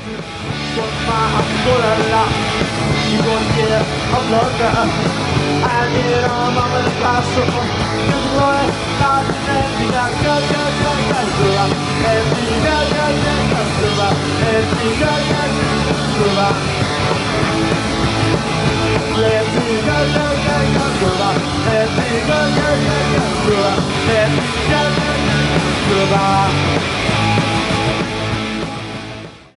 ma ancora ci vuol dire a blocca e la mamma del passo che vuole la dimentica cazzova e figa cazzova e figa cazzova le figa